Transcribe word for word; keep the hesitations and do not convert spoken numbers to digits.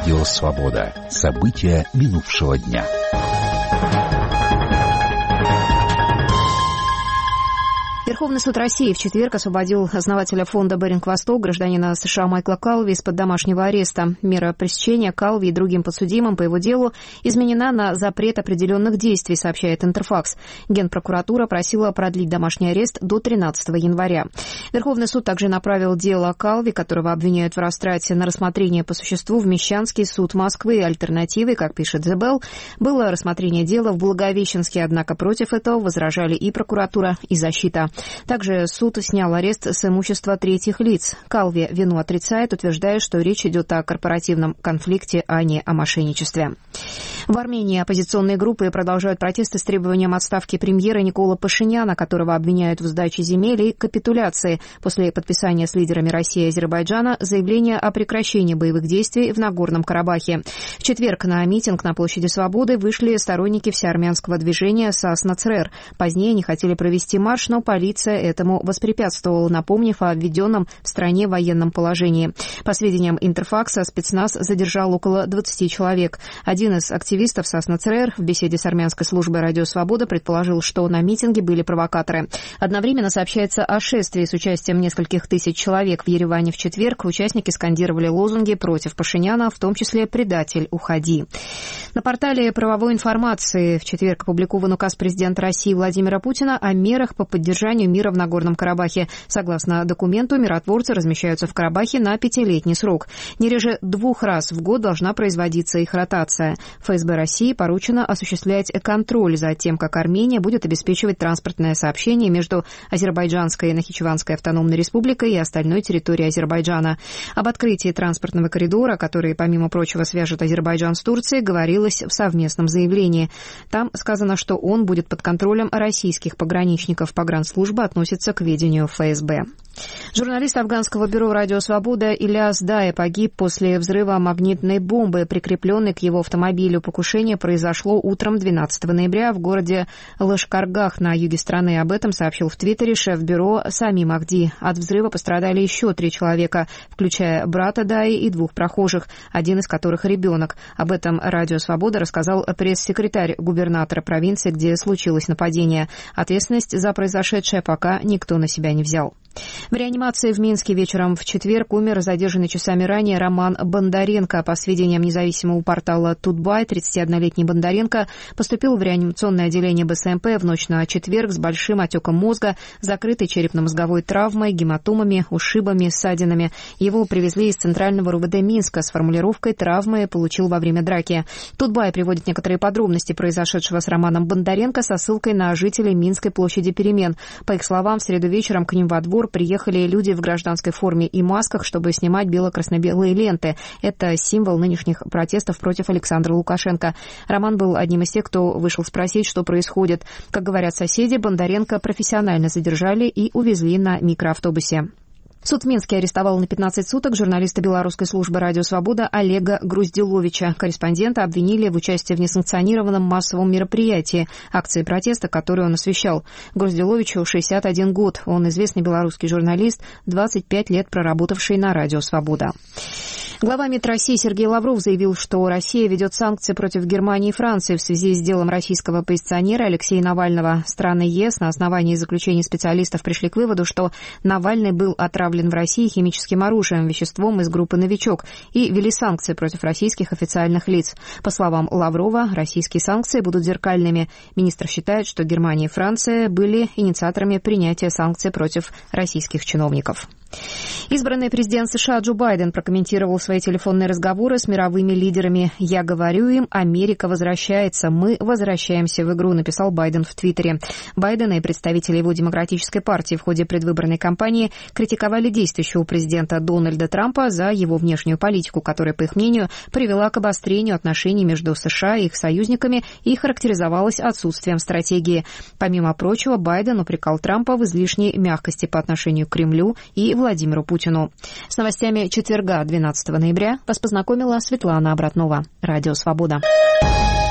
Радио «Свобода». События минувшего дня. Верховный суд России в четверг освободил основателя фонда «Беринг-Восток», гражданина США Майкла Калви, из-под домашнего ареста. Мера пресечения Калви и другим подсудимым по его делу изменена на запрет определенных действий, сообщает Интерфакс. Генпрокуратура просила продлить домашний арест до тринадцатого января. Верховный суд также направил дело Калви, которого обвиняют в растрате, на рассмотрение по существу в Мещанский суд Москвы. Альтернативой, как пишет The Bell, было рассмотрение дела в Благовещенске, однако против этого возражали и прокуратура, и защита. Также суд снял арест с имущества третьих лиц. Калви вину отрицает, утверждая, что речь идет о корпоративном конфликте, а не о мошенничестве. В Армении оппозиционные группы продолжают протесты с требованием отставки премьера Никола Пашиняна, которого обвиняют в сдаче земель и капитуляции после подписания с лидерами России и Азербайджана заявления о прекращении боевых действий в Нагорном Карабахе. В четверг на митинг на площади Свободы вышли сторонники всеармянского движения САС-НАЦРЭР. Позднее они хотели провести марш, но полиция этому воспрепятствовала, напомнив о введенном в стране военном положении. По сведениям Интерфакса, спецназ задержал около двадцати человек. Один из активистов САС-НАЦРЭР в беседе с армянской службой «Радио Свобода» предположил, что на митинге были провокаторы. Одновременно сообщается о шествии с участием нескольких тысяч человек в Ереване в четверг. Участники скандировали лозунги против Пашиняна, в том числе «Предатель, уходи». На портале правовой информации в четверг опубликован указ президента России Владимира Путина о мерах по поддержанию мира в Нагорном Карабахе. Согласно документу, миротворцы размещаются в Карабахе на пятилетний срок. Не реже двух раз в год должна производиться их ротация. ФСБ России поручено осуществлять контроль за тем, как Армения будет обеспечивать транспортное сообщение между Азербайджанской и Нахичеванской автономной республикой и остальной территорией Азербайджана. Об открытии транспортного коридора, который, помимо прочего, свяжет Азербайджан с Турцией, говорилось в совместном заявлении. Там сказано, что он будет под контролем российских пограничников. Погранслужба относится к ведению ФСБ. Журналист афганского бюро «Радио Свобода» Ильяс Дае погиб после взрыва магнитной бомбы, прикрепленной к его автомобилю. Покушение произошло утром двенадцатого ноября в городе Лашкаргах на юге страны. Об этом сообщил в Твиттере шеф бюро Сами Махди. От взрыва пострадали еще три человека, включая брата Дае и двух прохожих, один из которых ребенок. Об этом «Радио Свобода» рассказал пресс-секретарь губернатора провинции, где случилось нападение. Ответственность за произошедшее пока никто на себя не взял. В реанимации в Минске вечером в четверг умер задержанный часами ранее Роман Бондаренко. По сведениям независимого портала Тутбай, тридцатиоднолетний Бондаренко поступил в реанимационное отделение БСМП в ночь на четверг с большим отеком мозга, закрытой черепно-мозговой травмой, гематомами, ушибами, ссадинами. Его привезли из центрального РУВД Минска с формулировкой «травмы получил во время драки». Тутбай приводит некоторые подробности произошедшего с Романом Бондаренко со ссылкой на жителей Минской площади Перемен. По их словам, в среду вечером к ним во двор приехали люди в гражданской форме и масках, чтобы снимать бело-красно-белые ленты. Это символ нынешних протестов против Александра Лукашенко. Роман был одним из тех, кто вышел спросить, что происходит. Как говорят соседи, Бондаренко профессионально задержали и увезли на микроавтобусе. Суд в Минске арестовал на пятнадцать суток журналиста белорусской службы «Радио Свобода» Олега Груздиловича. Корреспондента обвинили в участии в несанкционированном массовом мероприятии, акции протеста, которую он освещал. Груздиловичу шестьдесят один год. Он известный белорусский журналист, двадцать пять лет проработавший на «Радио Свобода». Глава МИД России Сергей Лавров заявил, что Россия ведет санкции против Германии и Франции в связи с делом российского оппозиционера Алексея Навального. Страны ЕС на основании заключений специалистов пришли к выводу, что Навальный был отравлен в России химическим оружием, веществом из группы «Новичок», и ввели санкции против российских официальных лиц. По словам Лаврова, российские санкции будут зеркальными. Министр считает, что Германия и Франция были инициаторами принятия санкций против российских чиновников. Избранный президент США Джо Байден прокомментировал свои телефонные разговоры с мировыми лидерами. «Я говорю им, Америка возвращается, мы возвращаемся в игру», написал Байден в Твиттере. Байден и представители его демократической партии в ходе предвыборной кампании критиковали действующего президента Дональда Трампа за его внешнюю политику, которая, по их мнению, привела к обострению отношений между США и их союзниками и характеризовалась отсутствием стратегии. Помимо прочего, Байден упрекал Трампа в излишней мягкости по отношению к Кремлю и Владимиру Путину. С новостями четверга, двенадцатого ноября, вас познакомила Светлана Обратнова. Радио «Свобода».